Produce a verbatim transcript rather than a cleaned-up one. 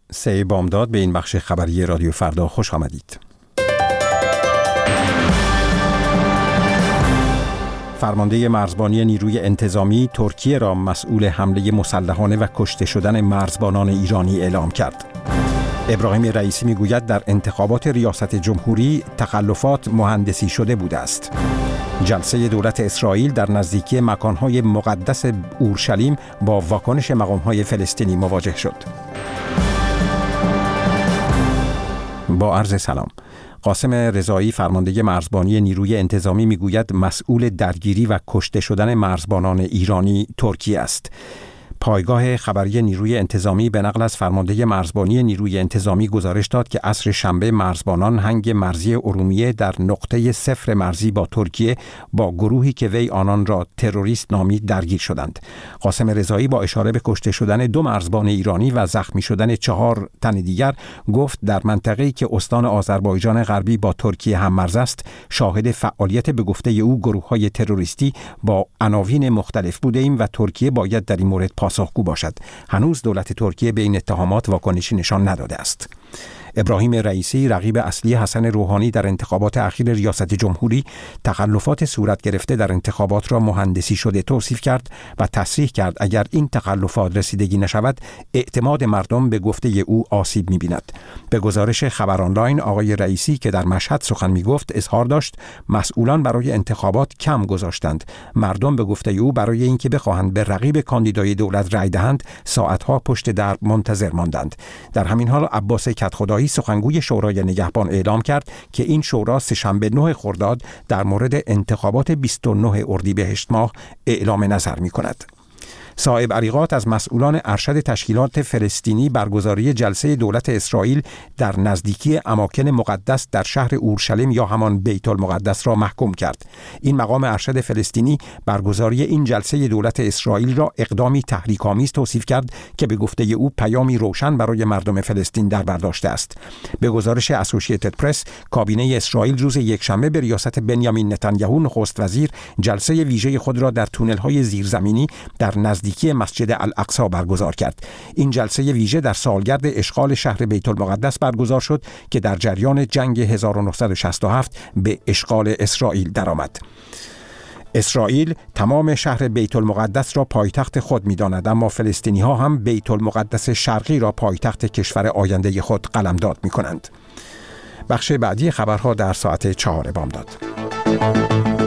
سه بامداد به این بخش خبری رادیو فردا خوش آمدید. فرمانده مرزبانی نیروی انتظامی ترکیه را مسئول حمله مسلحانه و کشته شدن مرزبانان ایرانی اعلام کرد. ابراهیم رئیسی میگوید در انتخابات ریاست جمهوری تخلفات مهندسی شده بوده است. جلسه دولت اسرائیل در نزدیکی مکانهای مقدس اورشلیم با واکنش مقامهای فلسطینی مواجه شد. با عرض سلام. قاسم رضایی فرمانده مرزبانی نیروی انتظامی میگوید مسئول درگیری و کشته شدن مرزبانان ایرانی ترکیه است. پایگاه خبری نیروی انتظامی به نقل از فرمانده مرزبانی نیروی انتظامی گزارش داد که عصر شنبه مرزبانان هنگ مرزی ارومیه در نقطه صفر مرزی با ترکیه با گروهی که وی آنان را تروریست نامید درگیر شدند. قاسم رضایی با اشاره به کشته شدن دو مرزبان ایرانی و زخمی شدن چهار تن دیگر گفت در منطقه‌ای که استان آذربایجان غربی با ترکیه هم مرز است شاهد فعالیت به گفته او گروه‌های تروریستی با عناوین مختلف بودیم و ترکیه باید در این مورد پاسخگو باشد. هنوز دولت ترکیه به این اتهامات واکنشی نشان نداده است. ابراهیم رئیسی رقیب اصلی حسن روحانی در انتخابات اخیر ریاست جمهوری تخلفات صورت گرفته در انتخابات را مهندسی شده توصیف کرد و تصریح کرد اگر این تخلفات رسیدگی نشود اعتماد مردم به گفته او آسیب می‌بیند. به گزارش خبر آنلاین آقای رئیسی که در مشهد سخن می‌گفت اظهار داشت مسئولان برای انتخابات کم گذاشتند. مردم به گفته او برای اینکه بخواهند به رقیب کاندیدای دولت رأی دهند ساعت‌ها پشت در منتظر ماندند. در همین حال عباس کدخدایی سخنگوی شورای نگهبان اعلام کرد که این شورا سه‌شنبه نه خرداد در مورد انتخابات بیست و نه اردیبهشت ماه اعلام نظر می‌کند. صاحب عریقات از مسئولان ارشد تشکیلات فلسطینی برگزاری جلسه دولت اسرائیل در نزدیکی اماکن مقدس در شهر اورشلیم یا همان بیت المقدس را محکوم کرد. این مقام ارشد فلسطینی برگزاری این جلسه دولت اسرائیل را اقدامی تحریک‌آمیز توصیف کرد که به گفته او پیامی روشن برای مردم فلسطین در بر داشته است. به گزارش اسوسییتد پرس کابینه اسرائیل روز یکشنبه به ریاست بنیامین نتانیاهو نخست وزیر جلسه ویژه خود را در تونل‌های زیرزمینی در نزدیکی که مسجد الاقصی برگزار کرد. این جلسه ویژه در سالگرد اشغال شهر بیت المقدس برگزار شد که در جریان جنگ هزار و نهصد و شصت و هفت به اشغال اسرائیل درآمد. اسرائیل تمام شهر بیت المقدس را پایتخت خود می‌داند، اما فلسطینی ها هم بیت المقدس شرقی را پایتخت کشور آینده خود قلمداد می‌کنند. بخش بعدی خبرها در ساعت چهار بامداد.